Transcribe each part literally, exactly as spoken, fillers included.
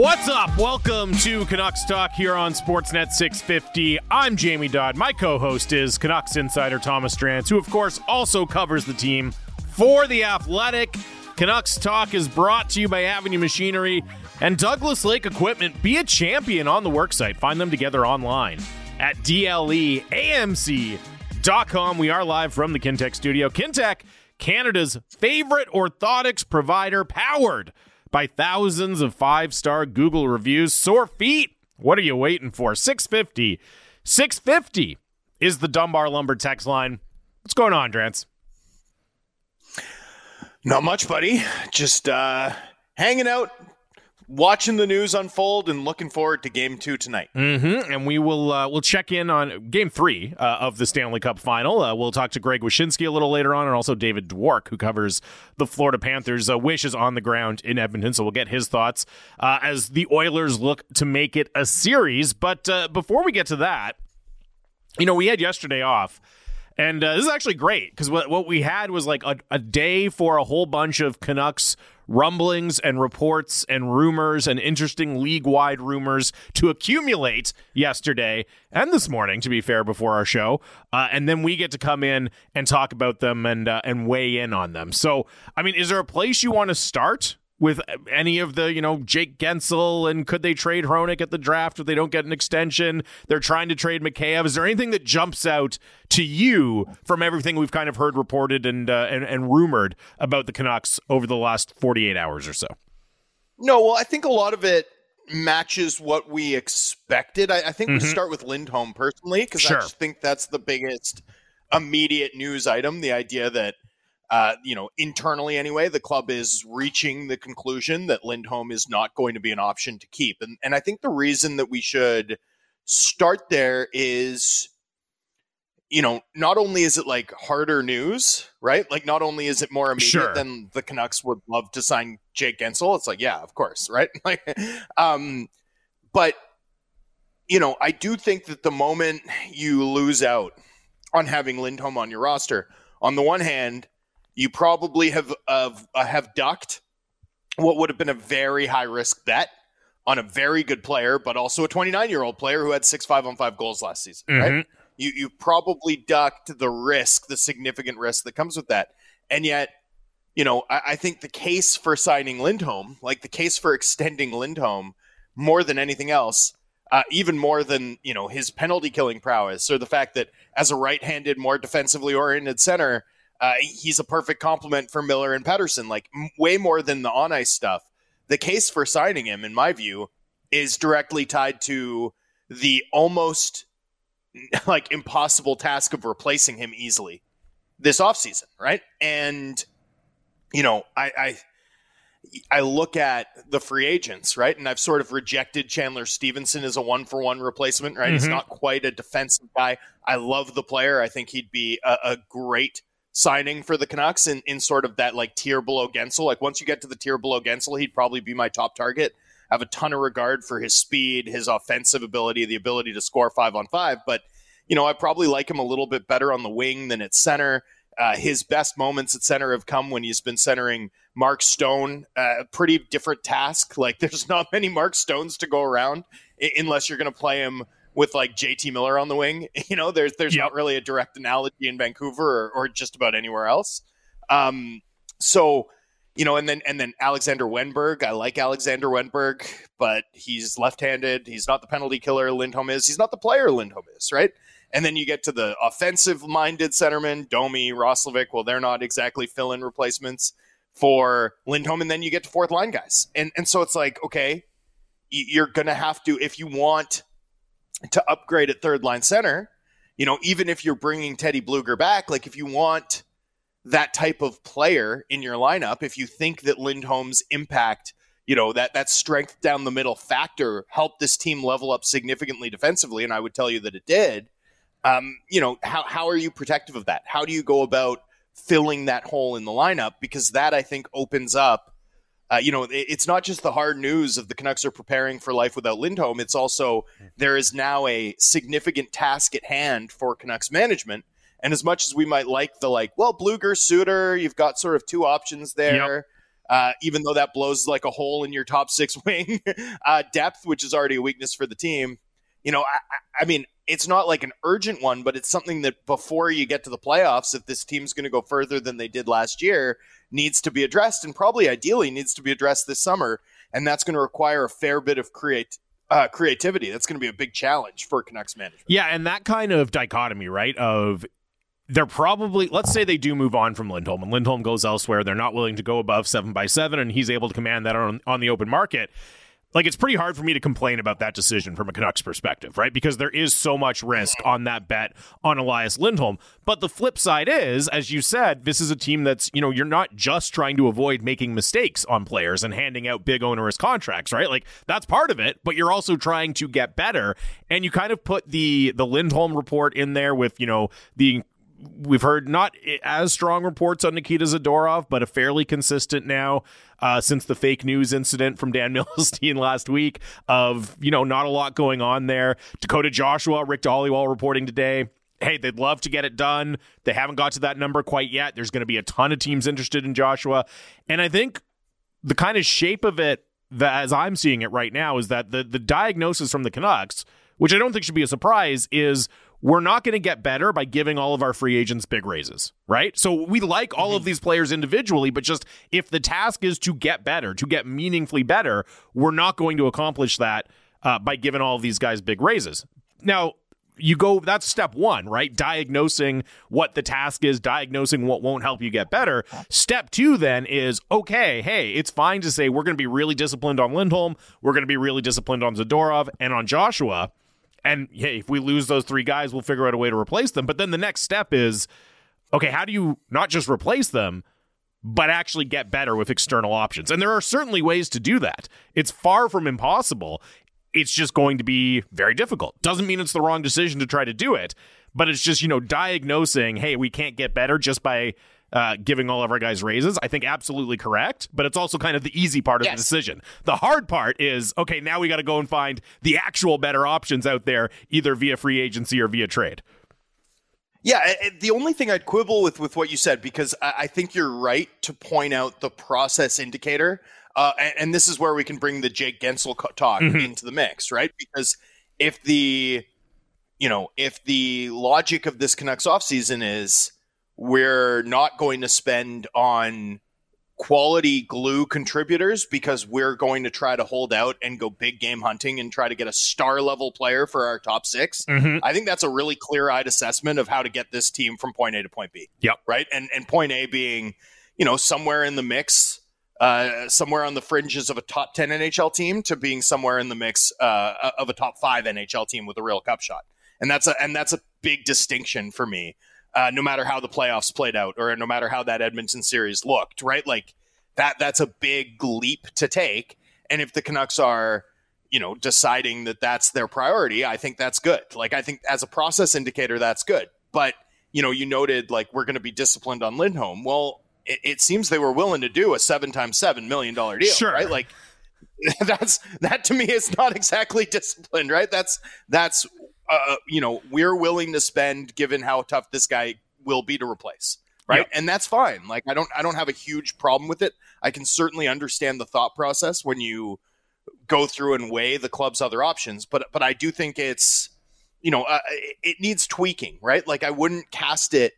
What's up? Welcome to Canucks Talk here on Sportsnet six fifty. I'm Jamie Dodd. My co-host is Canucks insider Thomas Drance, who of course also covers the team for The Athletic. Canucks Talk is brought to you by Avenue Machinery and Douglas Lake Equipment. Be a champion on the worksite. Find them together online at D L E A M C dot com. We are live from the Kintec studio. Kintec, Canada's favorite orthotics provider, powered by thousands of five-star Google reviews. Sore feet, what are you waiting for? six fifty. six fifty is the Dunbar Lumber text line. What's going on, Drance? Not much, buddy. Just uh, hanging out, watching the news unfold, and looking forward to Game Two tonight. Mm-hmm. And we will uh, we'll check in on Game Three uh, of the Stanley Cup Final. Uh, we'll talk to Greg Wyshynski a little later on, and also David Dwork, who covers the Florida Panthers. Uh, Wish is on the ground in Edmonton, so we'll get his thoughts uh, as the Oilers look to make it a series. But uh, before we get to that, you know, we had yesterday off. And uh, this is actually great because what, what we had was like a, a day for a whole bunch of Canucks rumblings and reports and rumors and interesting league-wide rumors to accumulate yesterday and this morning, to be fair, before our show. Uh, and then we get to come in and talk about them and uh, and weigh in on them. So, I mean, is there a place you want to start with any of the, you know, Jake Gensel, and could they trade Hronek at the draft if they don't get an extension? They're trying to trade Mikheyev. Is there anything that jumps out to you from everything we've kind of heard reported and uh, and, and rumored about the Canucks over the last forty-eight hours or so? No, well, I think a lot of it matches what we expected. I, I think mm-hmm. we start with Lindholm personally, because sure. I just think that's the biggest immediate news item. The idea that Uh, you know, internally anyway, the club is reaching the conclusion that Lindholm is not going to be an option to keep. And and I think the reason that we should start there is, you know, not only is it like harder news, right? Like not only is it more immediate sure. than the Canucks would love to sign Jake Gensel. It's like, yeah, of course, right? Like, um, but, you know, I do think that the moment you lose out on having Lindholm on your roster, on the one hand, you probably have uh, have ducked what would have been a very high-risk bet on a very good player, but also a twenty-nine-year-old player who had six five-on-five goals last season, mm-hmm. right? You you probably ducked the risk, the significant risk that comes with that. And yet, you know, I, I think the case for signing Lindholm, like the case for extending Lindholm more than anything else, uh, even more than, you know, his penalty-killing prowess, or the fact that as a right-handed, more defensively oriented center, Uh, he's a perfect complement for Miller and Pettersson, like m- way more than the on-ice stuff. The case for signing him, in my view, is directly tied to the almost like impossible task of replacing him easily this offseason, right? And, you know, I, I I look at the free agents, right? And I've sort of rejected Chandler Stevenson as a one-for-one replacement, right? Mm-hmm. He's not quite a defensive guy. I love the player. I think he'd be a, a great signing for the Canucks in, in sort of that like tier below Gensel. Like once you get to the tier below Gensel, he'd probably be my top target. I have a ton of regard for his speed, his offensive ability, the ability to score five on five. But, you know, I probably like him a little bit better on the wing than at center. Uh, his best moments at center have come when he's been centering Mark Stone. A uh, pretty different task. Like there's not many Mark Stones to go around I- unless you're going to play him with like J T Miller on the wing. You know, there's there's yep. not really a direct analogy in Vancouver or, or just about anywhere else. Um, so, you know, and then and then Alexander Wenberg. I like Alexander Wenberg, but he's left-handed. He's not the penalty killer Lindholm is. He's not the player Lindholm is, right? And then you get to the offensive-minded centermen, Domi, Roslovic. Well, they're not exactly fill-in replacements for Lindholm. And then you get to fourth-line guys. And, and so it's like, okay, you're going to have to, if you want to upgrade at third line center, you know, even if you're bringing Teddy Bluger back, like if you want that type of player in your lineup, if you think that Lindholm's impact, you know, that, that strength down the middle factor helped this team level up significantly defensively, and I would tell you that it did, um, you know, how, how are you protective of that? How do you go about filling that hole in the lineup? Because that, I think, opens up Uh, you know, it's not just the hard news of the Canucks are preparing for life without Lindholm. It's also there is now a significant task at hand for Canucks management. And as much as we might like the like, well, Bluger, Suter, you've got sort of two options there. Yep. uh, even though that blows like a hole in your top six wing uh, depth, which is already a weakness for the team. You know, I, I mean, it's not like an urgent one, but it's something that before you get to the playoffs, if this team's going to go further than they did last year, needs to be addressed, and probably ideally needs to be addressed this summer. And that's going to require a fair bit of create, uh, creativity. That's going to be a big challenge for Canucks management. Yeah, and that kind of dichotomy, right, of they're probably, let's say they do move on from Lindholm, and Lindholm goes elsewhere. They're not willing to go above seven by seven, and he's able to command that on, on the open market. Like, it's pretty hard for me to complain about that decision from a Canucks perspective, right? Because there is so much risk on that bet on Elias Lindholm. But the flip side is, as you said, this is a team that's, you know, you're not just trying to avoid making mistakes on players and handing out big onerous contracts, right? Like, that's part of it, but you're also trying to get better. And you kind of put the the Lindholm report in there with, you know, the we've heard not as strong reports on Nikita Zadorov, but a fairly consistent now uh, since the fake news incident from Dan Milstein last week of, you know, not a lot going on there. Dakota Joshua, Rick Dhaliwal reporting today, hey, they'd love to get it done. They haven't got to that number quite yet. There's going to be a ton of teams interested in Joshua. And I think the kind of shape of it, that, as I'm seeing it right now, is that the, the diagnosis from the Canucks, which I don't think should be a surprise, is we're not going to get better by giving all of our free agents big raises, right? So we like all mm-hmm. of these players individually, but just if the task is to get better, to get meaningfully better, we're not going to accomplish that uh, by giving all of these guys big raises. Now, you go, that's step one, right? Diagnosing what the task is, diagnosing what won't help you get better. Step two then is, okay, hey, it's fine to say we're going to be really disciplined on Lindholm, we're going to be really disciplined on Zadorov and on Joshua. And hey, if we lose those three guys, we'll figure out a way to replace them. But then the next step is, okay, how do you not just replace them, but actually get better with external options? And there are certainly ways to do that. It's far from impossible. It's just going to be very difficult. Doesn't mean it's the wrong decision to try to do it, but it's just, you know, diagnosing, hey, we can't get better just by Uh, giving all of our guys raises. I think absolutely correct, but it's also kind of the easy part of yes. the decision. The hard part is, okay, now we got to go and find the actual better options out there, either via free agency or via trade. Yeah, the only thing I'd quibble with with what you said, because I think you're right to point out the process indicator, uh, and, and this is where we can bring the Jake Guentzel talk mm-hmm. into the mix, right? Because if the, you know, if the logic of this Canucks offseason is we're not going to spend on quality glue contributors because we're going to try to hold out and go big game hunting and try to get a star level player for our top six. Mm-hmm. I think that's a really clear-eyed assessment of how to get this team from point A to point B. Yep. Right. And, and point A being, you know, somewhere in the mix, uh, somewhere on the fringes of a top ten N H L team to being somewhere in the mix uh, of a top five N H L team with a real cup shot. And that's a, and that's a big distinction for me. Uh, no matter how the playoffs played out or no matter how that Edmonton series looked, right? Like that, that's a big leap to take. And if the Canucks are, you know, deciding that that's their priority, I think that's good. Like, I think as a process indicator, that's good. But, you know, you noted like, we're going to be disciplined on Lindholm. Well, it, it seems they were willing to do a seven times seven million dollars deal, sure. right? Like that's, that to me is not exactly disciplined, right? That's, that's, Uh, you know, we're willing to spend given how tough this guy will be to replace. Right. Yep. And that's fine. Like, I don't I don't have a huge problem with it. I can certainly understand the thought process when you go through and weigh the club's other options. But but I do think it's, you know, uh, it, it needs tweaking. Right. Like, I wouldn't cast it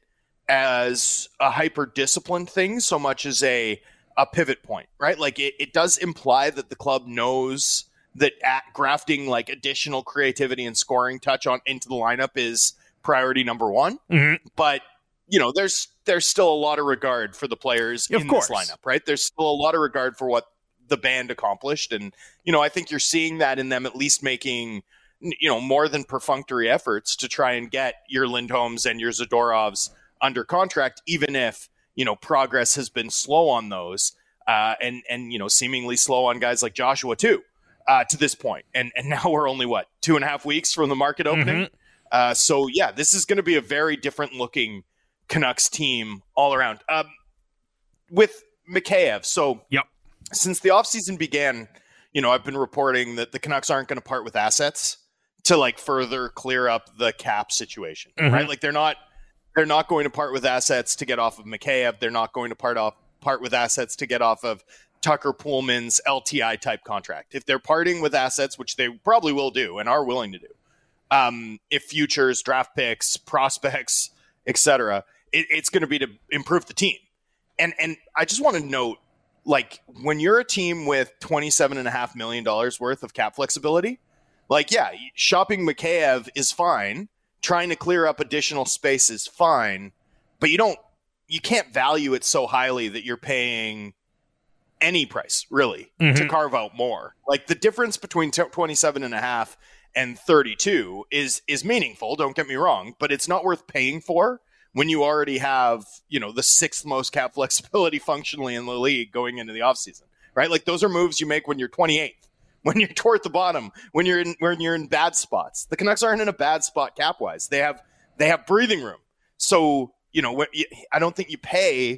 as a hyper disciplined thing so much as a a pivot point. Right. Like, it, it does imply that the club knows that at grafting like additional creativity and scoring touch on into the lineup is priority number one. Mm-hmm. But, you know, there's there's still a lot of regard for the players of in course. this lineup, right? There's still a lot of regard for what the band accomplished. And, you know, I think you're seeing that in them at least making, you know, more than perfunctory efforts to try and get your Lindholms and your Zadorovs under contract, even if, you know, progress has been slow on those uh, and, and, you know, seemingly slow on guys like Joshua too. Uh, to this point. And and now we're only, what, two and a half weeks from the market opening? Mm-hmm. Uh, so, yeah, this is going to be a very different looking Canucks team all around. Um, with Mikheyev, so yep. since the offseason began, you know, I've been reporting that the Canucks aren't going to part with assets to, like, further clear up the cap situation, mm-hmm. right? Like, they're not they're not going to part with assets to get off of Mikheyev. They're not going to part off part with assets to get off of Tucker Poolman's L T I type contract. If they're parting with assets, which they probably will do and are willing to do, um, if futures, draft picks, prospects, et cetera, it, it's going to be to improve the team. And and I just want to note, like, when you're a team with twenty-seven point five million dollars worth of cap flexibility, like, yeah, shopping Mikheyev is fine. Trying to clear up additional space is fine. But you don't, you can't value it so highly that you're paying any price, really, mm-hmm. to carve out more. Like, the difference between twenty-seven and a half and thirty-two is is meaningful, don't get me wrong, but it's not worth paying for when you already have, you know, the sixth most cap flexibility functionally in the league going into the offseason, right? Like, those are moves you make when you're twenty-eighth, when you're toward the bottom, when you're in when you're in bad spots. The Canucks aren't in a bad spot cap-wise. They have they have breathing room. So, you know, I don't think you pay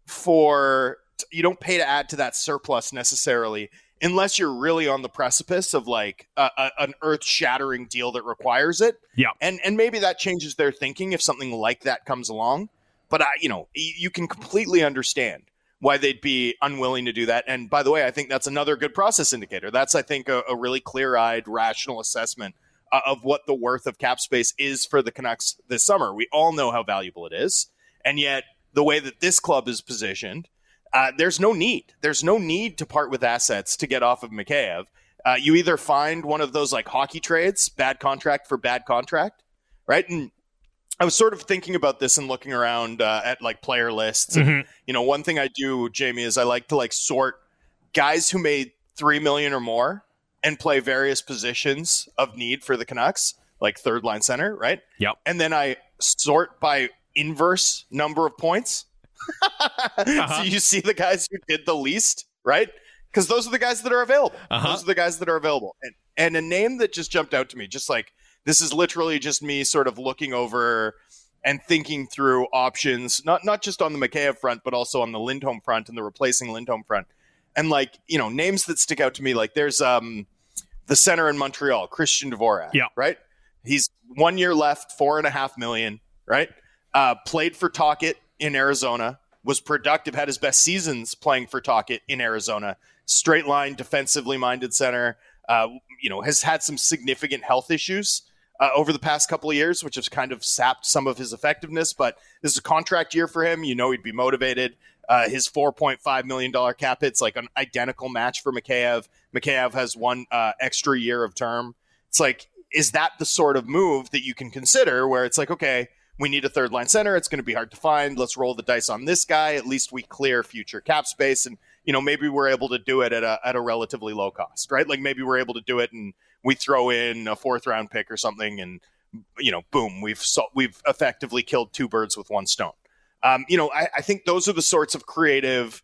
for you don't pay to add to that surplus necessarily unless you're really on the precipice of like a, a, an earth-shattering deal that requires it. Yeah. And and maybe that changes their thinking if something like that comes along. But, I, you know, you can completely understand why they'd be unwilling to do that. And by the way, I think that's another good process indicator. That's, I think, a, a really clear-eyed, rational assessment uh, of what the worth of cap space is for the Canucks this summer. We all know how valuable it is. And yet, the way that this club is positioned, Uh, there's no need. There's no need to part with assets to get off of Mikheyev. Uh, you either find one of those like hockey trades, bad contract for bad contract, right? And I was sort of thinking about this and looking around uh, at like player lists. And, mm-hmm. you know, one thing I do, Jamie, is I like to like sort guys who made three million or more and play various positions of need for the Canucks, like third line center, right? Yep. And then I sort by inverse number of points. uh-huh. So you see the guys who did the least, right? Because those are the guys that are available. Uh-huh. Those are the guys that are available. And, and a name that just jumped out to me, just like this is literally just me sort of looking over and thinking through options, not not just on the Mikheyev front, but also on the Lindholm front and the replacing Lindholm front. And like, you know, names that stick out to me, like there's um the center in Montreal, Christian Dvorak, yeah. right? He's one year left, four and a half million, right? Uh, played for Tocchet in Arizona, was productive, had his best seasons playing for Tocchet in Arizona. Straight line, defensively minded center. Uh, you know, has had some significant health issues uh, over the past couple of years, which has kind of sapped some of his effectiveness. But this is a contract year for him. You know, he'd be motivated. Uh, his four point five million dollars cap hit's like an identical match for Mikheyev. Mikheyev has one uh, extra year of term. It's like, is that the sort of move that you can consider where it's like, okay, we need a third line center. It's going to be hard to find. Let's roll the dice on this guy. At least we clear future cap space. And, you know, maybe we're able to do it at a, at a relatively low cost, right? Like maybe we're able to do it and we throw in a fourth round pick or something and, you know, boom, we've, so, we've effectively killed two birds with one stone. Um, you know, I, I think those are the sorts of creative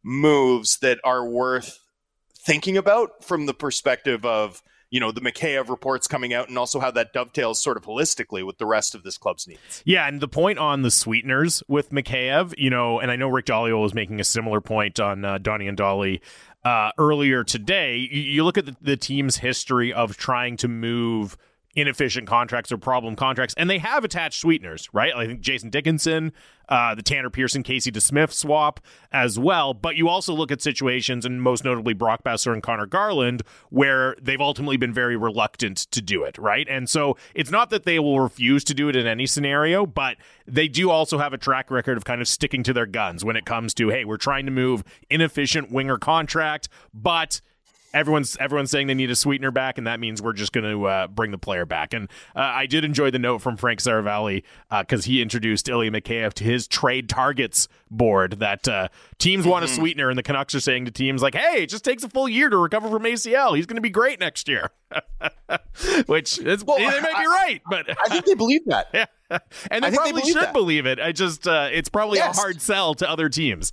moves that are worth thinking about from the perspective of, you know, the Mikheyev reports coming out and also how that dovetails sort of holistically with the rest of this club's needs. Yeah, and the point on the sweeteners with Mikheyev, you know, and I know Rick Dolio was making a similar point on uh, Donnie and Dolly uh, earlier today. You, you look at the, the team's history of trying to move inefficient contracts or problem contracts, and they have attached sweeteners, right? I think Jason Dickinson, uh, the Tanner Pearson, Casey DeSmith swap as well. But you also look at situations, and most notably Brock Besser and Connor Garland, where they've ultimately been very reluctant to do it, right? And so it's not that they will refuse to do it in any scenario, but they do also have a track record of kind of sticking to their guns when it comes to, hey, we're trying to move inefficient winger contract, but Everyone's everyone's saying they need a sweetener back, and that means we're just going to uh, bring the player back. And uh, I did enjoy the note from Frank Saravalli because uh, he introduced Ilya Mikheyev to his trade targets board that uh, teams mm-hmm. want a sweetener, and the Canucks are saying to teams like, hey, it just takes a full year to recover from A C L. He's going to be great next year. Which is, well, they might be right, but I think they believe that. Yeah. And they probably they believe should that. believe it. I just uh, it's probably yes. a hard sell to other teams.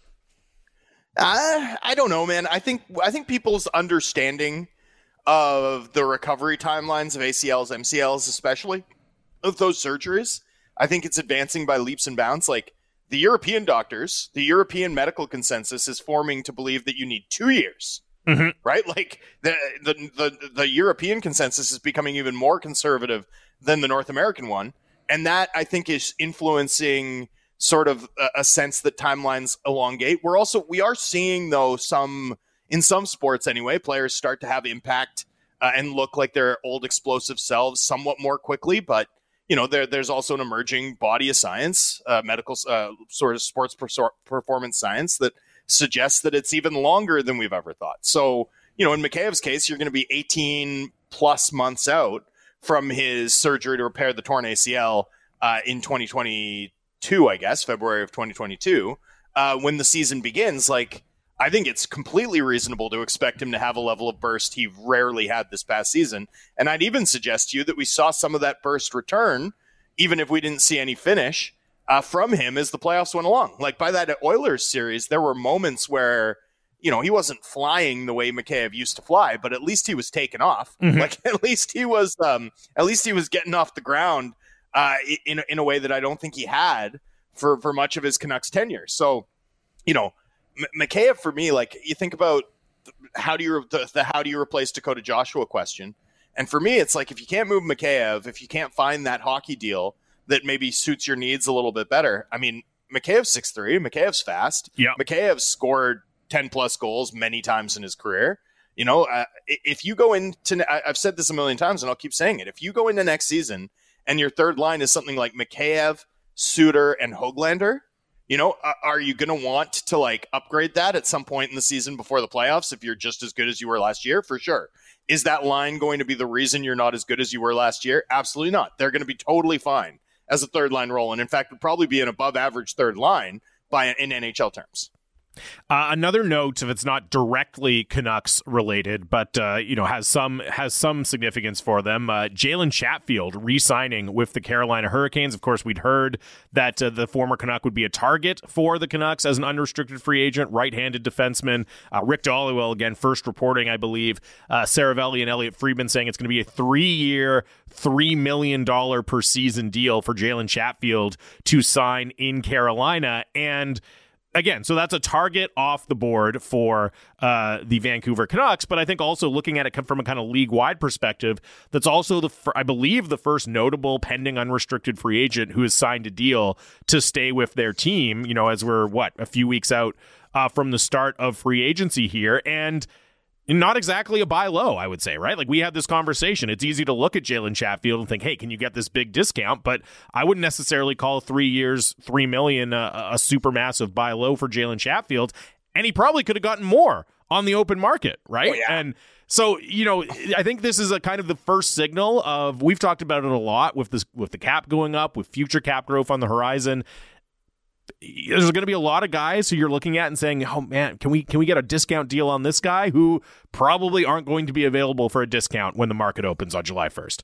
Uh, I don't know, man. I think I think people's understanding of the recovery timelines of A C Ls, M C Ls, especially of those surgeries, I think it's advancing by leaps and bounds. Like the European doctors, the European medical consensus is forming to believe that you need two years, mm-hmm. right? Like the, the the the European consensus is becoming even more conservative than the North American one, and that I think is influencing sort of a, a sense that timelines elongate. We're also, we are seeing though some, in some sports anyway, players start to have impact uh, and look like their old explosive selves somewhat more quickly. But, you know, there, there's also an emerging body of science, uh, medical uh, sort of sports per- performance science that suggests that it's even longer than we've ever thought. So, you know, in Mikheyev's case, you're going to be eighteen plus months out from his surgery to repair the torn A C L uh, in twenty twenty-two, I guess, February of twenty twenty-two, uh, when the season begins. Like, I think it's completely reasonable to expect him to have a level of burst he rarely had this past season. And I'd even suggest to you that we saw some of that burst return, even if we didn't see any finish uh, from him as the playoffs went along. Like, by that Oilers series, there were moments where, you know, he wasn't flying the way Mikheyev used to fly, but at least he was taking off. Mm-hmm. Like, at least he was, um, at least he was getting off the ground uh, in in a way that I don't think he had for for much of his Canucks tenure. So, you know, M- Mikheyev for me, like, you think about how do you the, the how do you replace Dakota Joshua question, and for me, it's like if you can't move Mikheyev, if you can't find that hockey deal that maybe suits your needs a little bit better. I mean, Mikheyev's six three, Mikheyev's fast. Yeah, Mikheyev scored ten plus goals many times in his career. You know, uh, if you go into, I've said this a million times and I'll keep saying it. If you go into next season and your third line is something like Mikheyev, Suter, and Höglander, you know, are you going to want to like upgrade that at some point in the season before the playoffs if you're just as good as you were last year? For sure. Is that line going to be the reason you're not as good as you were last year? Absolutely not. They're going to be totally fine as a third line role. And in fact, would probably be an above average third line by in N H L terms. Uh, another note, if it's not directly Canucks related, but uh, you know has some has some significance for them. Uh, Jalen Chatfield re-signing with the Carolina Hurricanes. Of course, we'd heard that uh, the former Canuck would be a target for the Canucks as an unrestricted free agent, right-handed defenseman. Uh, Rick Dollywell again, first reporting, I believe. Uh, Saravelli and Elliot Friedman saying it's going to be a three-year, three million dollar per season deal for Jalen Chatfield to sign in Carolina. And again, so that's a target off the board for uh, the Vancouver Canucks, but I think also looking at it from a kind of league-wide perspective, that's also, the I believe, the first notable pending unrestricted free agent who has signed a deal to stay with their team, you know, as we're, what, a few weeks out uh, from the start of free agency here, and not exactly a buy low, I would say, right? Like, we had this conversation. It's easy to look at Jalen Chatfield and think, hey, can you get this big discount? But I wouldn't necessarily call three years, three million uh, a super massive buy low for Jalen Chatfield. And he probably could have gotten more on the open market, right? Oh, yeah. And so, you know, I think this is a kind of the first signal of, we've talked about it a lot with this, with the cap going up, with future cap growth on the horizon. There's going to be a lot of guys who you're looking at and saying, oh man, can we can we get a discount deal on this guy, who probably aren't going to be available for a discount when the market opens on July first.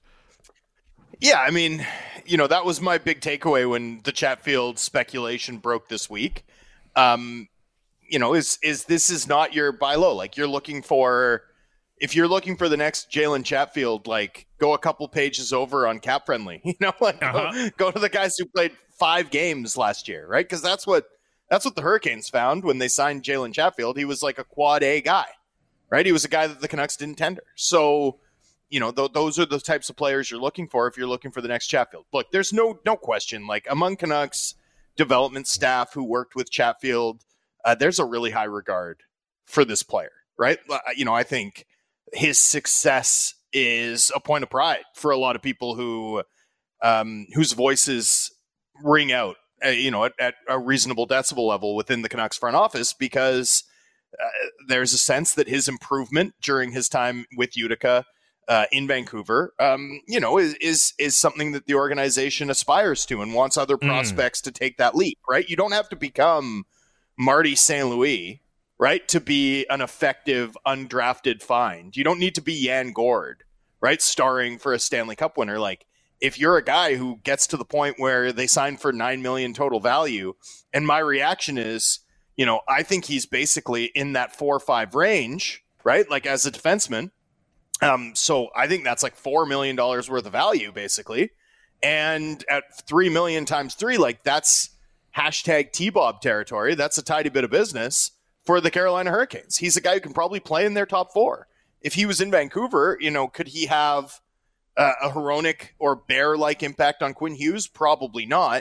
Yeah, I mean, you know, that was my big takeaway when the Chatfield speculation broke this week. Um, you know, is is this is not your buy low. Like, you're looking for, if you're looking for the next Jalen Chatfield, like, go a couple pages over on Cap Friendly. You know, like uh-huh. go, go to the guys who played five games last year, right? Because that's what that's what the Hurricanes found when they signed Jalen Chatfield. He was like a quad A guy, right? He was a guy that the Canucks didn't tender. So, you know, th- those are the types of players you're looking for if you're looking for the next Chatfield. Look, there's no no question. Like, among Canucks development staff who worked with Chatfield, uh, there's a really high regard for this player, right? Uh, you know, I think his success is a point of pride for a lot of people who um, whose voices ring out, uh, you know, at, at a reasonable decibel level within the Canucks front office, because uh, there's a sense that his improvement during his time with Utica uh, in Vancouver, um, you know, is, is is something that the organization aspires to and wants other prospects mm. to take that leap, right? You don't have to become Marty Saint Louis, right, to be an effective undrafted find. You don't need to be Yan Gord, right, starring for a Stanley Cup winner. Like, if you're a guy who gets to the point where they sign for nine million total value, and my reaction is, you know, I think he's basically in that four or five range, right? Like, as a defenseman. Um, so I think that's like four million dollars worth of value, basically. And at three million times three, like, that's hashtag T-Bob territory. That's a tidy bit of business for the Carolina Hurricanes. He's a guy who can probably play in their top four. If he was in Vancouver, you know, could he have Uh, a Hronek or Bear-like impact on Quinn Hughes? Probably not.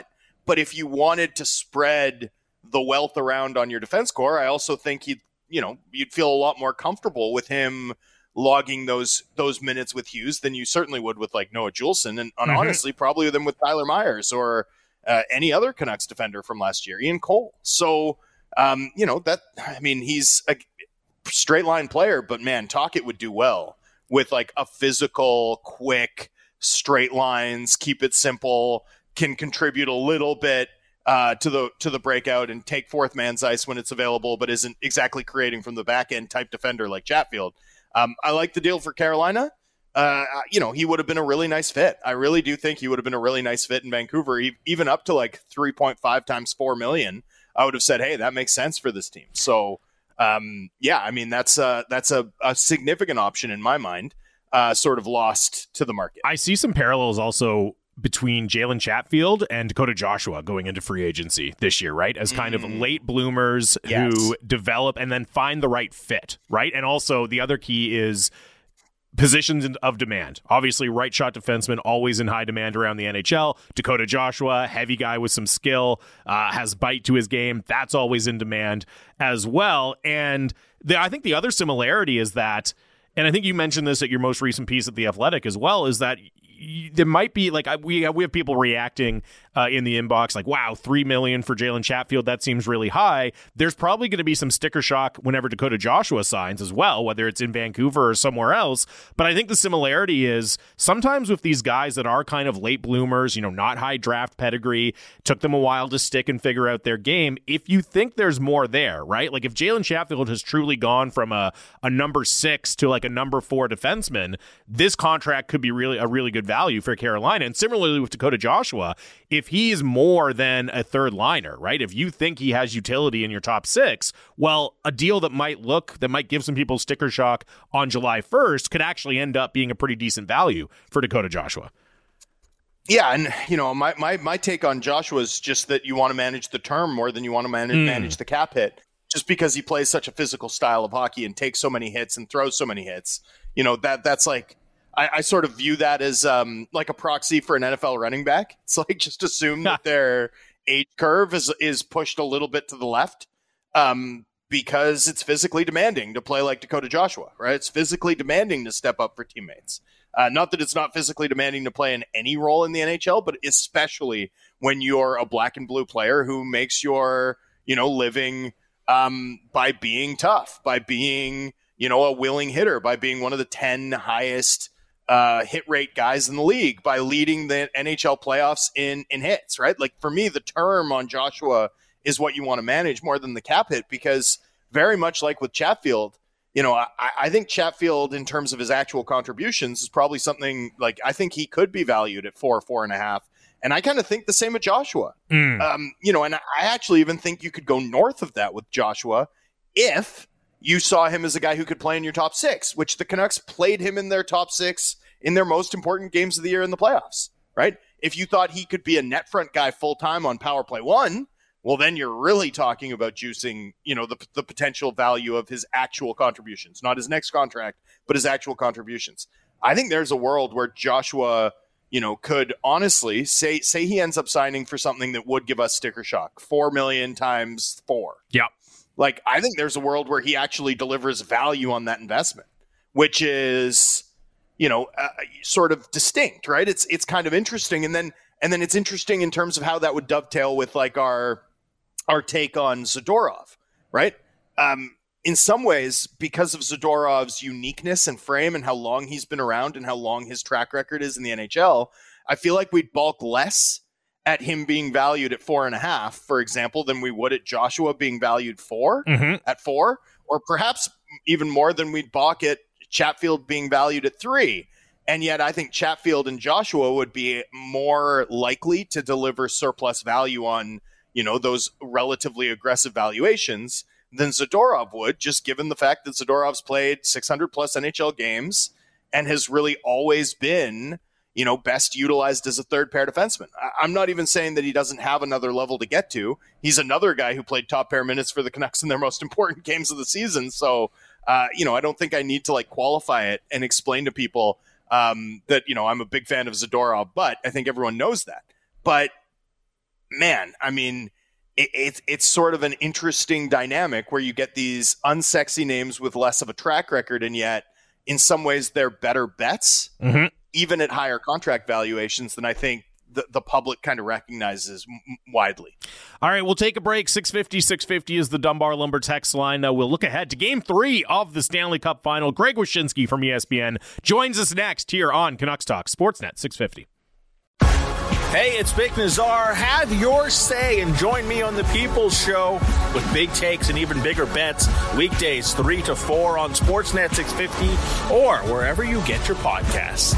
But if you wanted to spread the wealth around on your defense core, I also think you'd, you know, you'd feel a lot more comfortable with him logging those those minutes with Hughes than you certainly would with like Noah Juleson, and, and mm-hmm. honestly, probably than with Tyler Myers or uh, any other Canucks defender from last year, Ian Cole. So, um, you know, that, I mean, he's a straight line player, but man, Tocchet would do well with like a physical, quick, straight lines, keep it simple, can contribute a little bit uh, to the to the breakout and take fourth man's ice when it's available, but isn't exactly creating from the back end type defender like Chatfield. Um, I like the deal for Carolina. Uh, you know, he would have been a really nice fit. I really do think he would have been a really nice fit in Vancouver, e- even up to like three point five times four million. I would have said, hey, that makes sense for this team. So, um, yeah, I mean, that's a, that's a, a significant option in my mind, uh, sort of lost to the market. I see some parallels also between Jalen Chatfield and Dakota Joshua going into free agency this year, right? As kind mm. of late bloomers yes. who develop and then find the right fit, right? And also the other key is positions of demand. Obviously, right shot defenseman, always in high demand around the N H L. Dakota Joshua, heavy guy with some skill, uh, has bite to his game. That's always in demand as well. And the, I think the other similarity is that, and I think you mentioned this at your most recent piece at The Athletic as well, is that there might be like we we have people reacting uh, in the inbox like, wow, three million for Jalen Chatfield, that seems really high. There's probably going to be some sticker shock whenever Dakota Joshua signs as well, whether it's in Vancouver or somewhere else. But I think the similarity is sometimes with these guys that are kind of late bloomers, you know, not high draft pedigree, took them a while to stick and figure out their game. If you think there's more there, right? Like if Jalen Chatfield has truly gone from a a number six to like a number four defenseman, this contract could be really a really good value for Carolina. And similarly with Dakota Joshua, if he's more than a third liner, right? If you think he has utility in your top six, well, a deal that might look, that might give some people sticker shock on July first could actually end up being a pretty decent value for Dakota Joshua. Yeah, and you know, my my my take on Joshua is just that you want to manage the term more than you want to manage mm. manage the cap hit, just because he plays such a physical style of hockey and takes so many hits and throws so many hits. You know, that that's like, I, I sort of view that as um, like a proxy for an N F L running back. It's like just assume that their age curve is is pushed a little bit to the left um, because it's physically demanding to play like Dakota Joshua, right? It's physically demanding to step up for teammates. Uh, not that it's not physically demanding to play in any role in the N H L, but especially when you're a black and blue player who makes your, you know, living um, by being tough, by being, you know, a willing hitter, by being one of the ten highest uh, hit rate guys in the league, by leading the N H L playoffs in, in hits, right? Like for me, the term on Joshua is what you want to manage more than the cap hit, because very much like with Chatfield, you know, I, I think Chatfield in terms of his actual contributions is probably something like, I think he could be valued at four, four and a half. And I kind of think the same with Joshua, mm. um, you know, and I actually even think you could go north of that with Joshua if you saw him as a guy who could play in your top six, which the Canucks played him in their top six in their most important games of the year in the playoffs, right? If you thought he could be a net front guy full-time on power play one, well, then you're really talking about juicing, you know, the, the potential value of his actual contributions, not his next contract, but his actual contributions. I think there's a world where Joshua, you know, could honestly say, say he ends up signing for something that would give us sticker shock, four million times four. Yeah. Like, I think there's a world where he actually delivers value on that investment, which is, you know, uh, sort of distinct, right? It's it's kind of interesting, and then and then it's interesting in terms of how that would dovetail with like our our take on Zadorov, right? Um, in some ways, because of Zadorov's uniqueness and frame and how long he's been around and how long his track record is in the N H L, I feel like we'd balk less at him being valued at four and a half, for example, than we would at Joshua being valued four mm-hmm. at four, or perhaps even more than we'd balk at Chatfield being valued at three. And yet I think Chatfield and Joshua would be more likely to deliver surplus value on, you know, those relatively aggressive valuations than Zadorov would, just given the fact that Zadorov's played six hundred plus N H L games and has really always been, you know, best utilized as a third pair defenseman. I'm not even saying that he doesn't have another level to get to. He's another guy who played top pair minutes for the Canucks in their most important games of the season. So, uh, you know, I don't think I need to like qualify it and explain to people um, that, you know, I'm a big fan of Zadorov, but I think everyone knows that. But man, I mean, it, it's it's sort of an interesting dynamic where you get these unsexy names with less of a track record, and yet in some ways they're better bets, mm-hmm. even at higher contract valuations than I think the, the public kind of recognizes m- widely. All right, we'll take a break. six fifty, six fifty is the Dunbar Lumber text line. Uh, we'll look ahead to Game three of the Stanley Cup Final. Greg Wyshynski from E S P N joins us next here on Canucks Talk Sportsnet six fifty. Hey, it's Vic Nazar. Have your say and join me on the People's Show with big takes and even bigger bets. Weekdays three to four on Sportsnet six fifty or wherever you get your podcasts.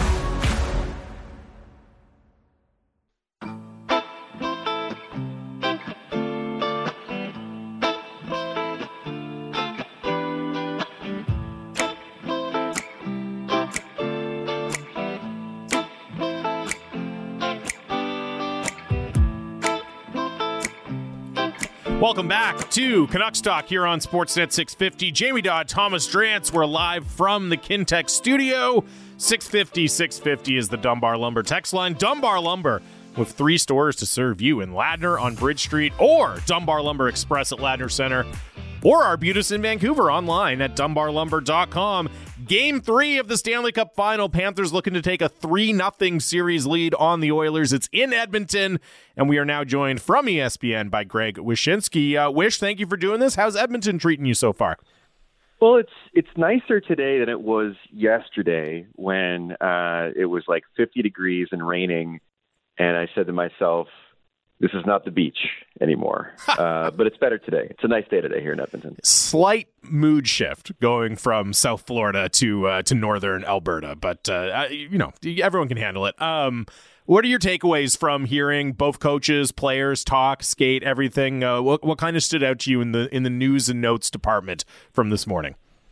Welcome back to Canucks Talk here on Sportsnet six fifty. Jamie Dodd, Thomas Drance. We're live from the Kintec studio. six fifty, six fifty is the Dunbar Lumber text line. Dunbar Lumber with three stores to serve you in Ladner on Bridge Street or Dunbar Lumber Express at Ladner Center or Arbutus in Vancouver online at dunbar lumber dot com. Game three of the Stanley Cup Final. Panthers looking to take a three nothing series lead on the Oilers. It's in Edmonton, and we are now joined from E S P N by Greg Wyshynski. Uh, Wish, thank you for doing this. How's Edmonton treating you so far? Well, it's it's nicer today than it was yesterday when uh, it was like fifty degrees and raining, and I said to myself, this is not the beach anymore. uh, but it's better today. It's a nice day today here in Edmonton. Slight mood shift going from South Florida to uh, to northern Alberta, but uh, you know, everyone can handle it. Um, what are your takeaways from hearing both coaches, players talk, skate, everything? Uh, what what kind of stood out to you in the in the news and notes department from this morning?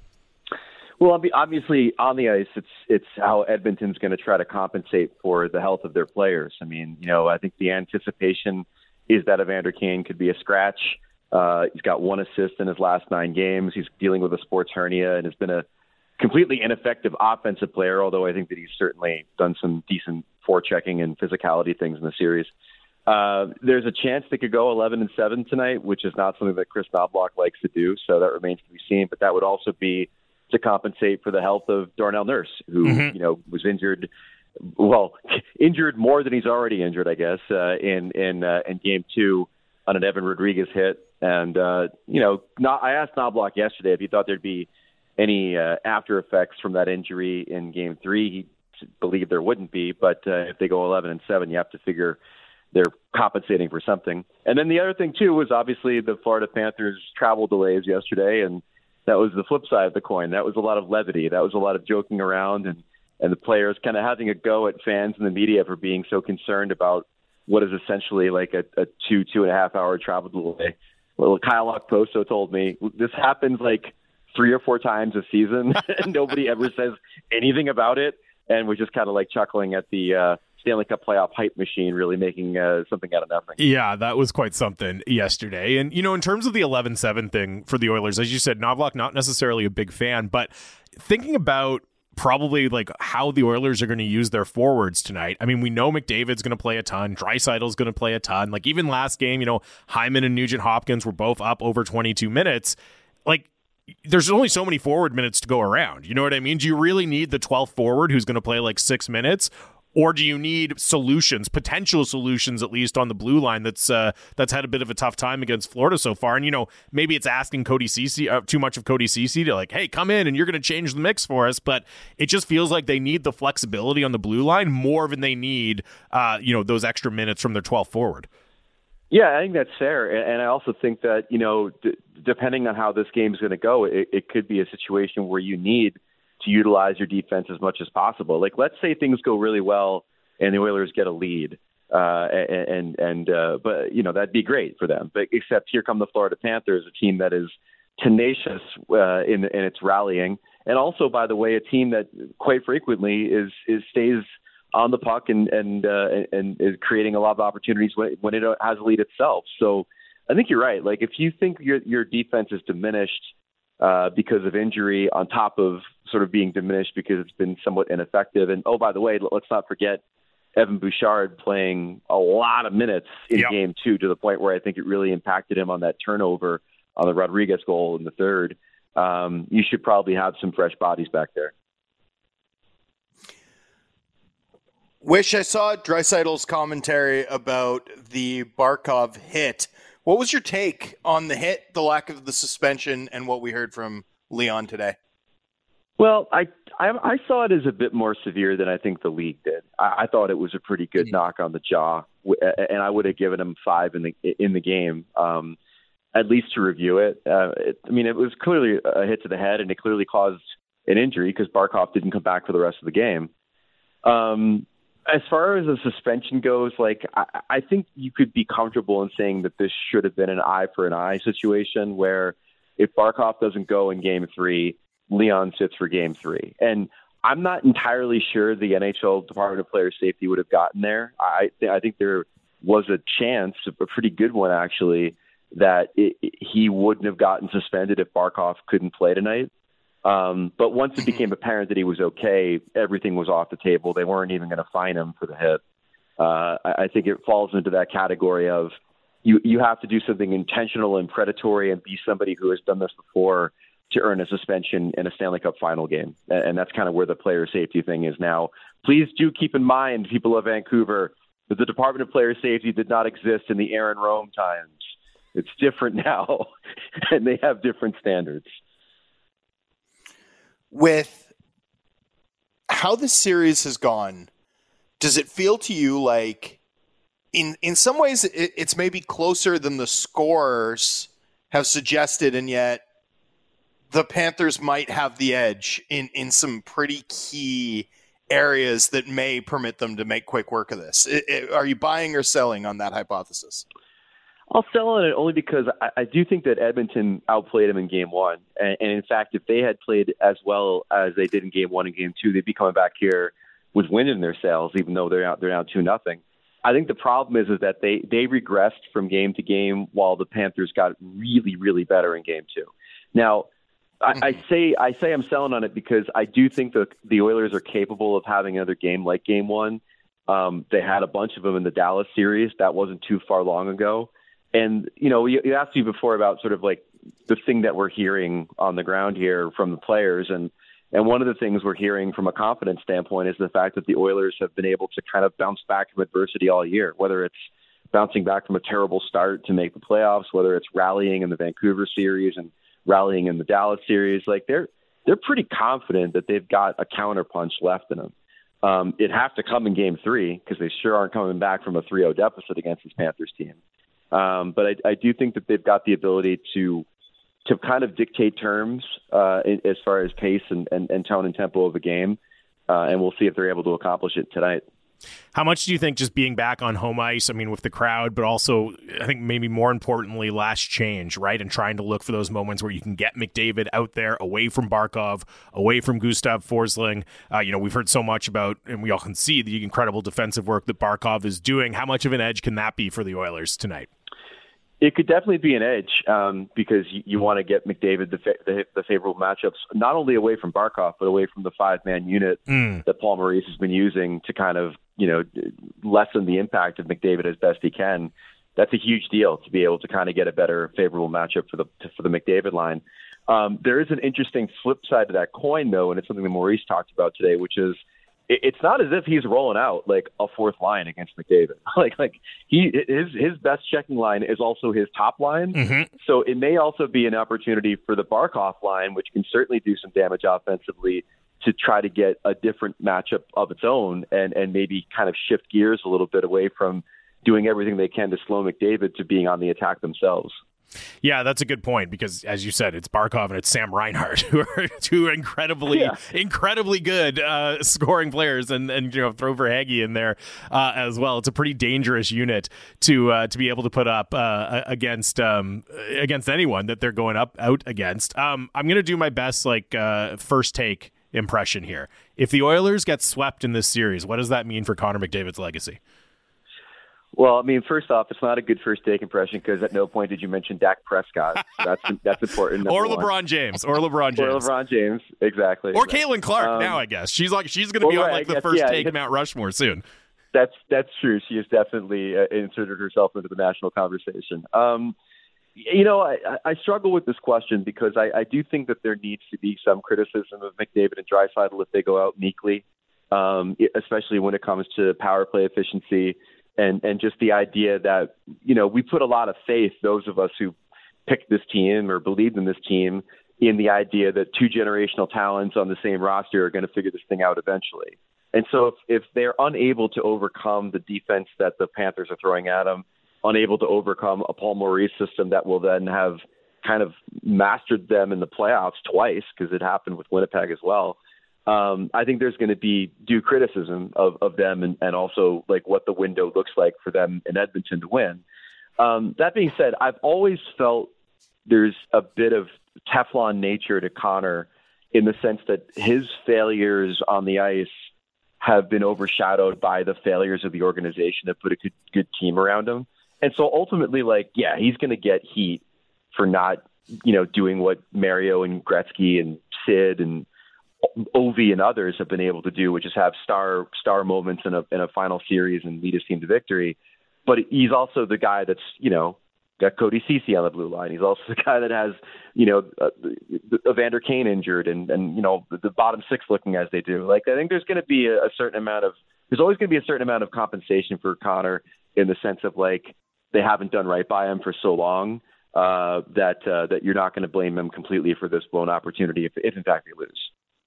Well, obviously on the ice, it's it's how Edmonton's going to try to compensate for the health of their players. I mean, you know, I think the anticipation is that Evander Kane could be a scratch. Uh, he's got one assist in his last nine games. He's dealing with a sports hernia and has been a completely ineffective offensive player, although I think that he's certainly done some decent forechecking and physicality things in the series. Uh, there's a chance they could go eleven and seven tonight, which is not something that Chris Knobloch likes to do, so that remains to be seen. But that would also be to compensate for the health of Darnell Nurse, who, mm-hmm. you know, was injured, well, injured more than he's already injured, I guess, uh, in in uh, in game two on an Evan Rodriguez hit. And, uh, you know, not, I asked Knobloch yesterday if he thought there'd be any uh, after effects from that injury in game three. He believed there wouldn't be, but uh, if they go eleven and seven, you have to figure they're compensating for something. And then the other thing, too, was obviously the Florida Panthers travel delays yesterday, and that was the flip side of the coin. That was a lot of levity. That was a lot of joking around and, and the players kind of having a go at fans and the media for being so concerned about what is essentially like a, a two, two and a half hour travel delay. Well, Kyle Okposo told me this happens like three or four times a season and nobody ever says anything about it. And we're just kind of like chuckling at the uh, Stanley Cup playoff hype machine really making uh, something out of nothing. Yeah, that was quite something yesterday. And, you know, in terms of the eleven seven thing for the Oilers, as you said, Knobloch, not necessarily a big fan, but thinking about probably like how the Oilers are going to use their forwards tonight. I mean, we know McDavid's going to play a ton. Draisaitl's going to play a ton. Like even last game, you know, Hyman and Nugent Hopkins were both up over twenty-two minutes. Like, there's only so many forward minutes to go around. You know what I mean? Do you really need the twelfth forward who's going to play like six minutes? Or do you need solutions, potential solutions, at least on the blue line that's uh, that's had a bit of a tough time against Florida so far? And, you know, maybe it's asking Cody Ceci, uh, too much of Cody Ceci to like, hey, come in and you're going to change the mix for us. But it just feels like they need the flexibility on the blue line more than they need, uh, you know, those extra minutes from their twelfth forward. Yeah, I think that's fair. And I also think that, you know, d- depending on how this game is going to go, it, it could be a situation where you need to utilize your defense as much as possible. Like, let's say things go really well and the Oilers get a lead, uh, and and uh, but you know that'd be great for them. But except here come the Florida Panthers, a team that is tenacious uh, in in its rallying, and also, by the way, a team that quite frequently is is stays on the puck and and uh, and is creating a lot of opportunities when when it has a lead itself. So I think you're right. Like, if you think your your defense is diminished Uh, because of injury on top of sort of being diminished because it's been somewhat ineffective. And, oh, by the way, let's not forget Evan Bouchard playing a lot of minutes in yep. game two, to the point where I think it really impacted him on that turnover on the Rodriguez goal in the third. Um, you should probably have some fresh bodies back there. Wish I saw Draisaitl's commentary about the Barkov hit. What was your take on the hit, the lack of the suspension, and what we heard from Leon today? Well, I, I I saw it as a bit more severe than I think the league did. I, I thought it was a pretty good mm-hmm. knock on the jaw, and I would have given him five in the in the game, um, at least to review it. Uh, it. I mean, it was clearly a hit to the head, and it clearly caused an injury because Barkov didn't come back for the rest of the game. Um, as far as the suspension goes, like I, I think you could be comfortable in saying that this should have been an eye for an eye situation, where if Barkov doesn't go in game three, Leon sits for game three. And I'm not entirely sure the N H L Department of Player Safety would have gotten there. I, th- I think there was a chance, a pretty good one actually, that it, it, he wouldn't have gotten suspended if Barkov couldn't play tonight. Um, but once it became apparent that he was okay, everything was off the table. They weren't even going to fine him for the hit. Uh, I, I think it falls into that category of you, you have to do something intentional and predatory and be somebody who has done this before to earn a suspension in a Stanley Cup final game. And that's kind of where the player safety thing is now. Please do keep in mind, people of Vancouver, that the Department of Player Safety did not exist in the Aaron Rome times. It's different now, and they have different standards. With how the series has gone, does it feel to you like in, in some ways it, it's maybe closer than the scores have suggested, and yet the Panthers might have the edge in, in some pretty key areas that may permit them to make quick work of this? It, it, are you buying or selling on that hypothesis? I'll sell on it only because I, I do think that Edmonton outplayed them in game one. And, and in fact, if they had played as well as they did in game one and game two, they'd be coming back here with wind in their sails, even though they're out, they're down two nothing. I think the problem is, is that they, they regressed from game to game while the Panthers got really, really better in game two. Now, I, I say I say I'm selling on it because I do think that the Oilers are capable of having another game like game one. Um, they had a bunch of them in the Dallas series. That wasn't too far long ago. And, you know, you, you asked me before about sort of like the thing that we're hearing on the ground here from the players. And, and one of the things we're hearing from a confidence standpoint is the fact that the Oilers have been able to kind of bounce back from adversity all year, whether it's bouncing back from a terrible start to make the playoffs, whether it's rallying in the Vancouver series and rallying in the Dallas series. Like they're, they're pretty confident that they've got a counterpunch left in them. Um, it'd have to come in game three because they sure aren't coming back from a three oh deficit against this Panthers team. Um, but I, I do think that they've got the ability to to kind of dictate terms uh, as far as pace and, and, and tone and tempo of a game, uh, and we'll see if they're able to accomplish it tonight. How much do you think just being back on home ice, I mean, with the crowd, but also I think maybe more importantly, last change, right? And trying to look for those moments where you can get McDavid out there away from Barkov, away from Gustav Forsling. Uh, you know, we've heard so much about, and we all can see the incredible defensive work that Barkov is doing. How much of an edge can that be for the Oilers tonight? It could definitely be an edge um, because you, you want to get McDavid the, fa- the the favorable matchups, not only away from Barkov, but away from the five-man unit mm. that Paul Maurice has been using to kind of, you know, lessen the impact of McDavid as best he can. That's a huge deal to be able to kind of get a better favorable matchup for the for the McDavid line. Um, there is an interesting flip side to that coin, though, and it's something that Maurice talked about today, which is it's not as if he's rolling out like a fourth line against McDavid. like, like he, his, his best checking line is also his top line. Mm-hmm. So it may also be an opportunity for the Barkov line, which can certainly do some damage offensively, to try to get a different matchup of its own and, and maybe kind of shift gears a little bit away from doing everything they can to slow McDavid to being on the attack themselves. Yeah, that's a good point because, as you said, it's Barkov and it's Sam Reinhart, who are two incredibly, yeah. incredibly good uh, scoring players, and and you know throw Verhaeghe in there uh, as well. It's a pretty dangerous unit to uh, to be able to put up uh, against um, against anyone that they're going up out against. Um, I'm gonna do my best, like uh, first take impression here. If the Oilers get swept in this series, what does that mean for Connor McDavid's legacy? Well, I mean, first off, it's not a good first take impression because at no point did you mention Dak Prescott. So that's that's important. Or LeBron one. James. Or LeBron James. Or LeBron James. Exactly. Or exactly. Caitlin Clark um, now, I guess. She's like she's going to be well, on right, like the guess, first yeah, take Mount Rushmore soon. that's that's true. She has definitely uh, inserted herself into the national conversation. Um, you know, I, I struggle with this question because I, I do think that there needs to be some criticism of McDavid and Draisaitl if they go out meekly, um, especially when it comes to power play efficiency and, and just the idea that, you know, we put a lot of faith, those of us who picked this team or believed in this team, in the idea that two generational talents on the same roster are going to figure this thing out eventually. And so if, if they're unable to overcome the defense that the Panthers are throwing at them, unable to overcome a Paul Maurice system that will then have kind of mastered them in the playoffs twice, because it happened with Winnipeg as well, um, I think there's going to be due criticism of, of them and, and also like what the window looks like for them in Edmonton to win. Um, that being said, I've always felt there's a bit of Teflon nature to Connor in the sense that his failures on the ice have been overshadowed by the failures of the organization that put a good, good team around him. And so ultimately, like, yeah, he's going to get heat for not, you know, doing what Mario and Gretzky and Sid and Ovi and others have been able to do, which is have star star moments in a in a final series and lead his team to victory. But he's also the guy that's, you know, got Cody Ceci on the blue line. He's also the guy that has, you know, uh, Evander Kane injured and, and, you know, the, the bottom six looking as they do. Like, I think there's going to be a, a certain amount of, there's always going to be a certain amount of compensation for Connor in the sense of like, they haven't done right by him for so long uh, that, uh, that you're not going to blame them completely for this blown opportunity if, if in fact they lose.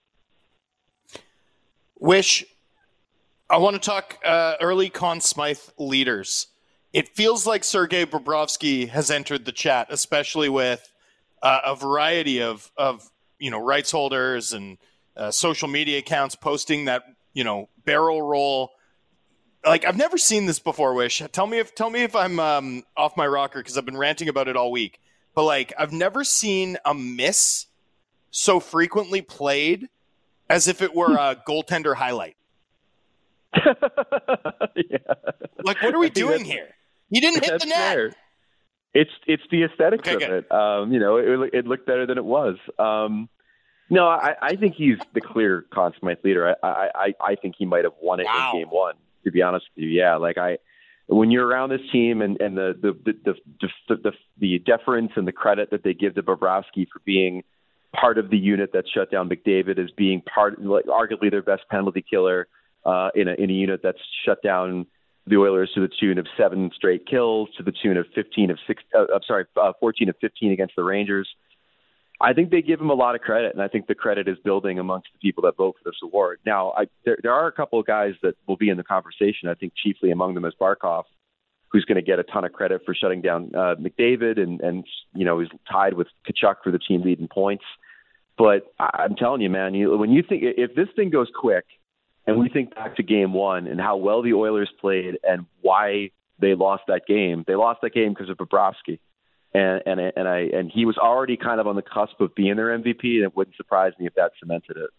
Wish, I want to talk uh, early Conn Smythe leaders. It feels like Sergei Bobrovsky has entered the chat, especially with uh, a variety of, of, you know, rights holders and uh, social media accounts posting that, you know, barrel roll. Like, I've never seen this before, Wish. Tell me if tell me if I'm um, off my rocker, because I've been ranting about it all week. But, like, I've never seen a miss so frequently played as if it were a goaltender highlight. Yeah. Like, what are we doing here? He didn't hit That's the net. fair. It's it's the aesthetics Okay, of good. it. Um, you know, it, it looked better than it was. Um, no, I, I think he's the clear Conn Smythe leader. I, I, I think he might have won it Wow. in game one, to be honest with you. Yeah, like I, when you're around this team and, and the, the, the, the, the, the, the deference and the credit that they give to Bobrovsky for being part of the unit that shut down McDavid, as being part, like arguably their best penalty killer uh, in a in a unit that's shut down the Oilers to the tune of seven straight kills, to the tune of fifteen of six. Uh, I'm sorry, uh, fourteen of fifteen against the Rangers. I think they give him a lot of credit, and I think the credit is building amongst the people that vote for this award. Now, I, there, there are a couple of guys that will be in the conversation. I think chiefly among them is Barkov, who's going to get a ton of credit for shutting down uh, McDavid, and and you know he's tied with Tkachuk for the team lead in points. But I'm telling you, man, you, when you think if this thing goes quick. And we think back to game one and how well the Oilers played and why they lost that game. They lost that game because of Bobrovsky. And, and, and I, and he was already kind of on the cusp of being their M V P, and it wouldn't surprise me if that cemented it.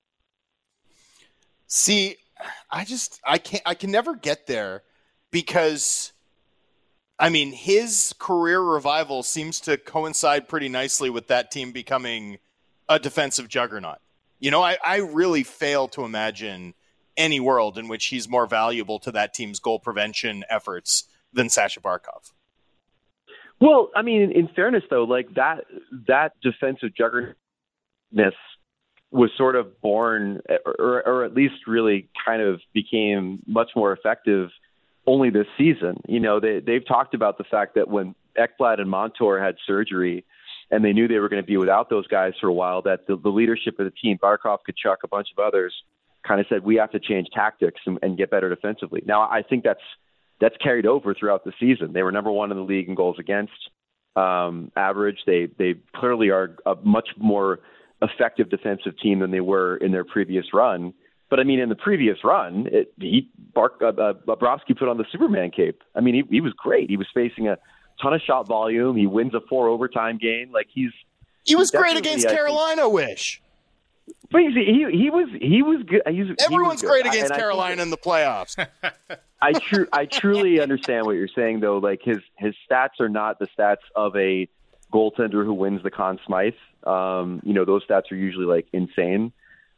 See, I just, I can't, I can never get there because, I mean, his career revival seems to coincide pretty nicely with that team becoming a defensive juggernaut. You know, I, I really fail to imagine any world in which he's more valuable to that team's goal prevention efforts than Sasha Barkov. Well, I mean, in fairness, though, like that that defensive juggernautness was sort of born, or, or at least really kind of became much more effective only this season. You know, they, they've talked about the fact that when Ekblad and Montour had surgery, and they knew they were going to be without those guys for a while, that the, the leadership of the team, Barkov, Tkachuk, a bunch of others, kind of said, we have to change tactics and, and get better defensively. Now, I think that's that's carried over throughout the season. They were number one in the league in goals against um, average. They they clearly are a much more effective defensive team than they were in their previous run. But, I mean, in the previous run, it, he, Bark, uh, uh, Bobrovsky put on the Superman cape. I mean, he, he was great. He was facing a ton of shot volume. He wins a four overtime game. Like he's he was he's great against Carolina. Wish, but he he, he was he was good. He's, Everyone's he was great against I, Carolina in the playoffs. I true I truly understand what you're saying, though. Like his his stats are not the stats of a goaltender who wins the Conn Smythe. Um, you know, those stats are usually like insane.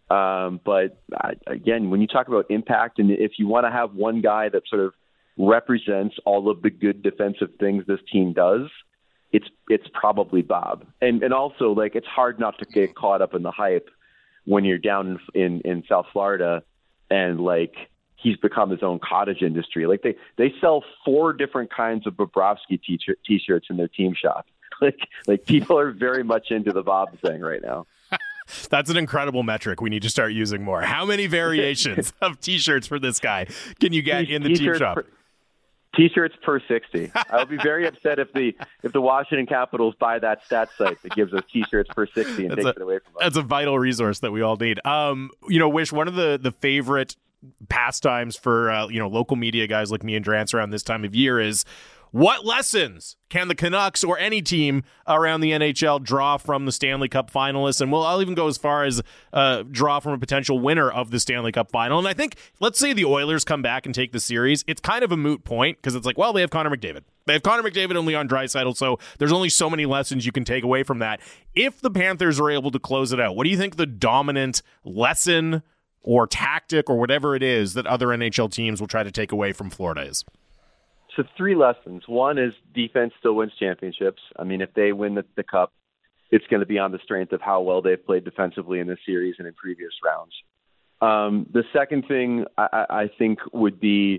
Um, but uh, again, when you talk about impact, and if you want to have one guy that sort of represents all of the good defensive things this team does, it's it's probably Bob. And and also, like, it's hard not to get caught up in the hype when you're down in in, in South Florida and like he's become his own cottage industry. Like they they sell four different kinds of Bobrovsky t-shirt, t-shirts in their team shop. Like like people are very much into the Bob thing right now. That's an incredible metric we need to start using more. How many variations of T-shirts for this guy can you get in the team shop? Per, T-shirts per sixty. I would be very upset if the if the Washington Capitals buy that stat site that gives us T-shirts per sixty and that's takes a, it away from us. That's a vital resource that we all need. Um, you know, Wish, one of the, the favorite pastimes for uh, you know local media guys like me and Drance around this time of year is, what lessons can the Canucks or any team around the N H L draw from the Stanley Cup finalists? And well, I'll even go as far as uh, draw from a potential winner of the Stanley Cup final. And I think, let's say the Oilers come back and take the series, it's kind of a moot point because it's like, well, they have Connor McDavid. They have Connor McDavid and Leon Draisaitl, so there's only so many lessons you can take away from that. If the Panthers are able to close it out, what do you think the dominant lesson or tactic or whatever it is that other N H L teams will try to take away from Florida is? So three lessons. One is defense still wins championships. I mean, if they win the, the cup, it's going to be on the strength of how well they've played defensively in this series and in previous rounds. Um, the second thing I, I think would be,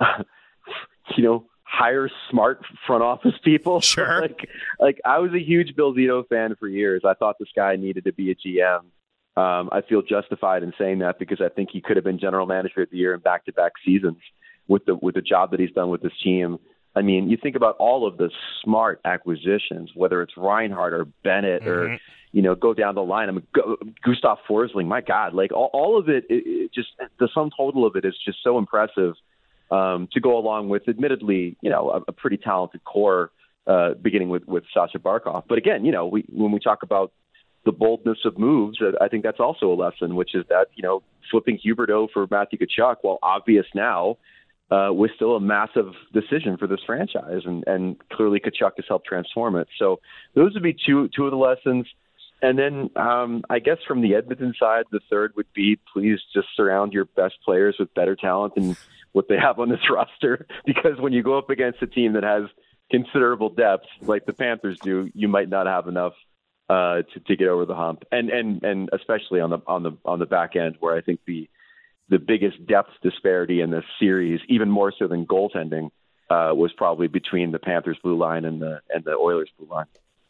you know, hire smart front office people. Sure. like, like I was a huge Bill Zito fan for years. I thought this guy needed to be a G M. Um, I feel justified in saying that because I think he could have been general manager of the year in back-to-back seasons. With the with the job that he's done with this team. I mean, you think about all of the smart acquisitions, whether it's Reinhart or Bennett mm-hmm. or, you know, go down the line. I mean, go, Gustav Forsling, my God, like all, all of it, it, it just the sum total of it is just so impressive um, to go along with, admittedly, you know, a, a pretty talented core, uh, beginning with, with Sasha Barkov. But again, you know, we when we talk about the boldness of moves, I think that's also a lesson, which is that, you know, flipping Huberdeau for Matthew Tkachuk, while obvious now, Uh, was still a massive decision for this franchise, and, and clearly Tkachuk has helped transform it. So those would be two two of the lessons. And then um, I guess from the Edmonton side, the third would be please just surround your best players with better talent than what they have on this roster, because when you go up against a team that has considerable depth like the Panthers do, you might not have enough uh, to, to get over the hump. And and and especially on the on the on the back end, where I think the the biggest depth disparity in this series, even more so than goaltending, uh, was probably between the Panthers blue line and the and the Oilers blue line.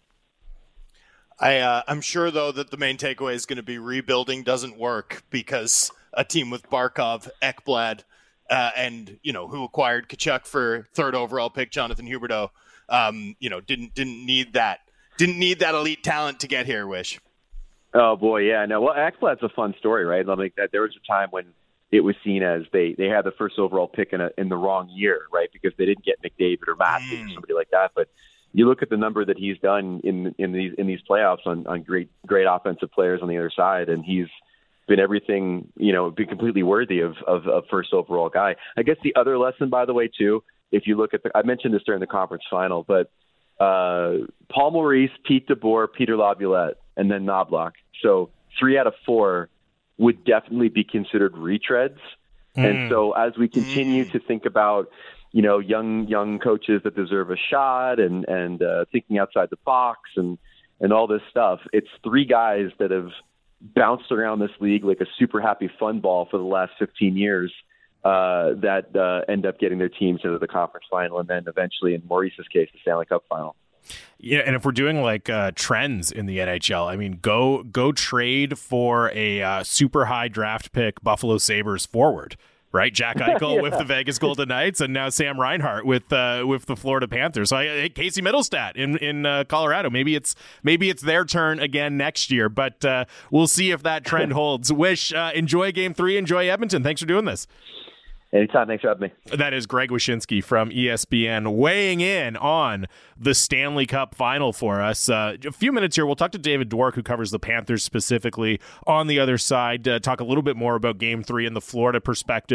I, uh, I'm sure, though, that the main takeaway is going to be rebuilding doesn't work because a team with Barkov, Ekblad, uh, and, you know, who acquired Tkachuk for third overall pick, Jonathan Huberdeau, um, you know, didn't didn't need that. Didn't need that elite talent to get here, Wish. Oh, boy, yeah. No, well, Ekblad's a fun story, right? I mean, there was a time when it was seen as they, they had the first overall pick in a, in the wrong year, right? Because they didn't get McDavid or Matthews mm. or somebody like that. But you look at the number that he's done in in these in these playoffs on, on great great offensive players on the other side, and he's been everything, you know, been completely worthy of of a first overall guy. I guess the other lesson, by the way, too, if you look at the, I mentioned this during the conference final, but uh, Paul Maurice, Pete DeBoer, Peter Laviolette, and then Knobloch. So three out of four would definitely be considered retreads. Mm. And so as we continue mm. to think about, you know, young young coaches that deserve a shot and, and uh, thinking outside the box and, and all this stuff, it's three guys that have bounced around this league like a super happy fun ball for the last fifteen years uh, that uh, end up getting their teams into the conference final and then eventually, in Maurice's case, the Stanley Cup final. Yeah, and if we're doing like uh, trends in the N H L, I mean, go go trade for a uh, super high draft pick Buffalo Sabres forward, right? Jack Eichel yeah. with the Vegas Golden Knights, and now Sam Reinhart with uh, with the Florida Panthers. So I, Casey Middlestat in in uh, Colorado. Maybe it's maybe it's their turn again next year, but uh, we'll see if that trend holds. Wish uh, enjoy Game Three, enjoy Edmonton. Thanks for doing this. Anytime. Thanks for having me. That is Greg Wyshynski from E S P N weighing in on the Stanley Cup final for us. Uh, a few minutes here, we'll talk to David Dwork, who covers the Panthers specifically on the other side, uh, talk a little bit more about Game three and the Florida perspective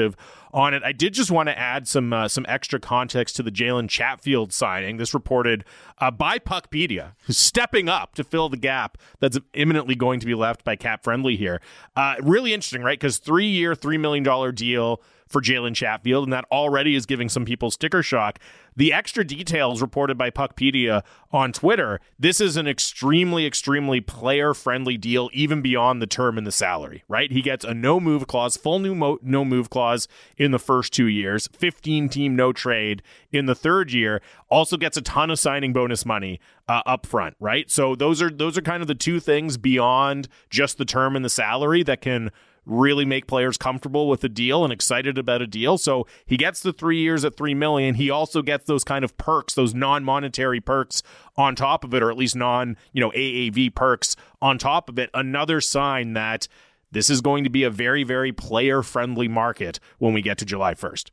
on it. I did just want to add some uh, some extra context to the Jalen Chatfield signing. This reported uh, by Puckpedia, who's stepping up to fill the gap that's imminently going to be left by Cap Friendly here. Uh, really interesting, right? Because three-year, three million dollars deal for Jalen Chatfield, and that already is giving some people sticker shock. The extra details reported by Puckpedia on Twitter, this is an extremely, extremely player-friendly deal, even beyond the term and the salary, right? He gets a no-move clause, full new mo- no-move clause in the first two years, fifteen-team no-trade in the third year, also gets a ton of signing bonus money uh, up front, right? So those are those are kind of the two things beyond just the term and the salary that can really make players comfortable with the deal and excited about a deal. So he gets the three years at three million. He also gets those kind of perks, those non-monetary perks on top of it, or at least non, you know, A A V perks on top of it. Another sign that this is going to be a very, very player-friendly market when we get to July first.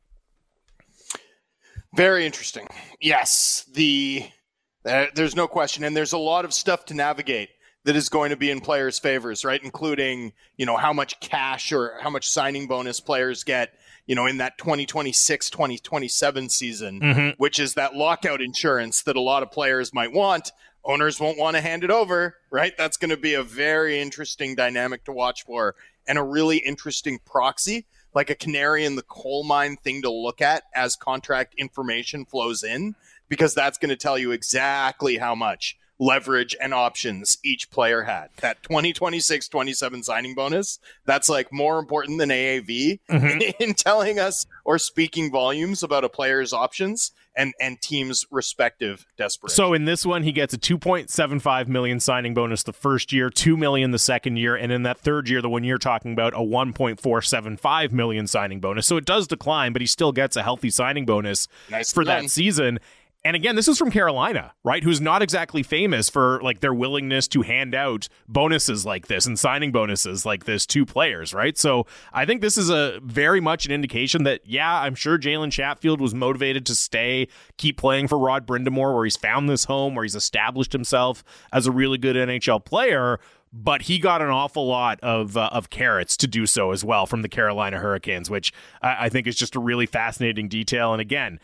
Very interesting. Yes, the uh, there's no question, and there's a lot of stuff to navigate that is going to be in players' favors, right? Including, you know, how much cash or how much signing bonus players get, you know, in that twenty twenty-six twenty twenty-seven season, mm-hmm. which is that lockout insurance that a lot of players might want. Owners won't want to hand it over, right? That's going to be a very interesting dynamic to watch for, and a really interesting proxy, like a canary in the coal mine thing to look at as contract information flows in, because that's going to tell you exactly how much leverage and options each player had. That twenty twenty-six twenty-seven signing bonus, that's like more important than A A V mm-hmm. in telling us or speaking volumes about a player's options and and teams' respective desperation. So in this one, he gets a two point seven five million signing bonus the first year, two million the second year, and in that third year, the one you're talking about, a one point four seven five million signing bonus. So it does decline, but he still gets a healthy signing bonus nice for that season. And again, this is from Carolina, right? Who's not exactly famous for like their willingness to hand out bonuses like this and signing bonuses like this to players, right? So I think this is a very much an indication that, yeah, I'm sure Jalen Chatfield was motivated to stay, keep playing for Rod Brind'Amour, where he's found this home, where he's established himself as a really good N H L player. But he got an awful lot of uh, of carrots to do so as well from the Carolina Hurricanes, which I, I think is just a really fascinating detail. And again,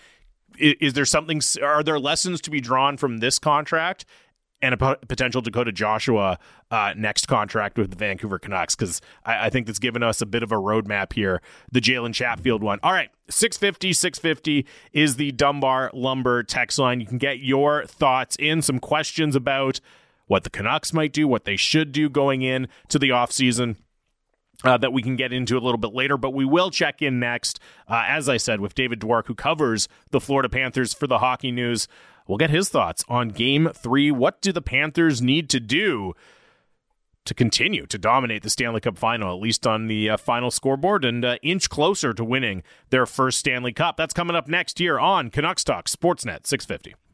is there something, are there lessons to be drawn from this contract and a p- potential Dakota Joshua uh, next contract with the Vancouver Canucks? Because I, I think that's given us a bit of a roadmap here, the Jalen Chatfield one. All right, six fifty, six fifty is the Dunbar Lumber text line. You can get your thoughts in, some questions about what the Canucks might do, what they should do going in to the offseason. Uh, that we can get into a little bit later, but we will check in next, uh, as I said, with David Dwork, who covers the Florida Panthers for the Hockey News. We'll get his thoughts on Game three. What do the Panthers need to do to continue to dominate the Stanley Cup final, at least on the uh, final scoreboard, and uh, inch closer to winning their first Stanley Cup? That's coming up next here on Canucks Talk Sportsnet six fifty.